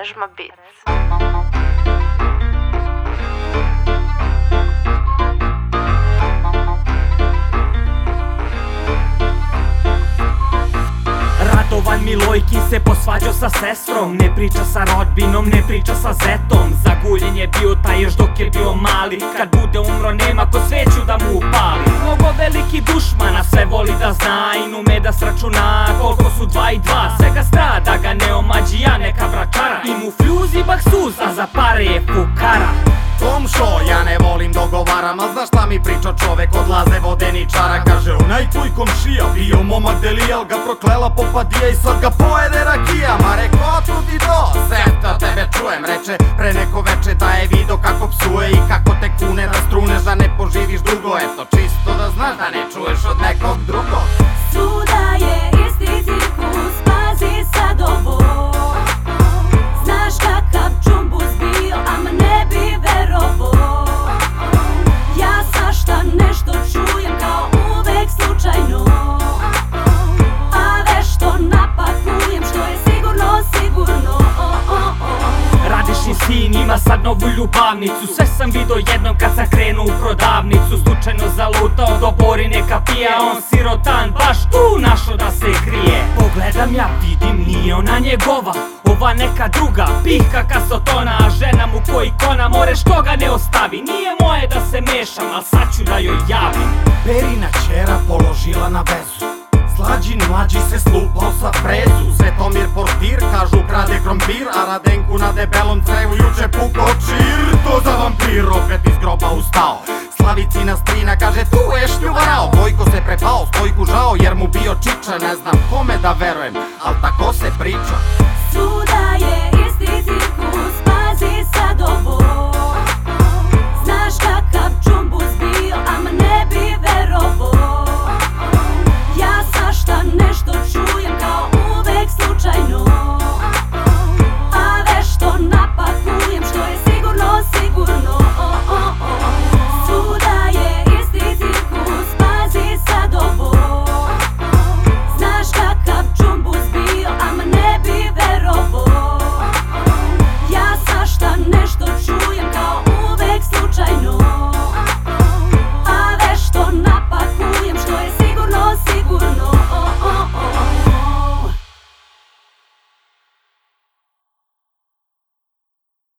Nežma Beats. Radovan Milojkin se posvađao sa sestrom, ne priča sa rodbinom, ne priča sa zetom. Zaguljen je bio taj još dok je bio mali, kad bude umro nema ko sveću da mu upali. Mnogo veliki dušmana sve voli da zna i nume da sračuna koliko su 2 i 2. Svega strada ga ne omađija neka bračara, i mu fljuzi baksuz, a za pare je fukara. Komšo, ja ne volim dogovaram, a znaš šta mi priča čovek od Laze Vodeničara? Kaže, onaj tvoj komšija bio momak delijal ga proklela popadija i sad ga pojede rakija. Ma reko, otkud ti to? Seta tebe čujem, reče pre neko veče da je video kako psuje i kako te kune da struneš da ne poživiš dugo. Eto, čisto da znaš da ne čuješ od nekog drugog. Svuda je isti cirkus, pazi sad ovo. Znaš kakav džumbus bio, am ne bi verovo. Ja svašta nešto čujem kao uvek slučajno, a vešto napakujem što je sigurno, sigurno. Radišin sin ima sad novu ljubavnicu, sve sam vidio jednom kad sam krenuo u prodavnicu. Slučajno zalutao do Borine kapije, on sirotan baš tu našo da se krije. Pogledam ja, vidim nije ona njegova, ova neka druga, pihka kasotona, a žena mu ko ikona, more što ga ne ostavi. Nije moje da se mešam, al sad ću da joj javim. Perina ćera položila na vezu, Slađin mlađi se slupao sa prezu. Svetomir portir kažu krade krompir, a Radenku na debelom crevu juče pukao čir. To za vampir opet iz groba ustao, Slavicina strina kaže tu je šljuvarao. Vojko se prepao, Stojku žao jer mu bio čiča, ne znam kome da verujem, al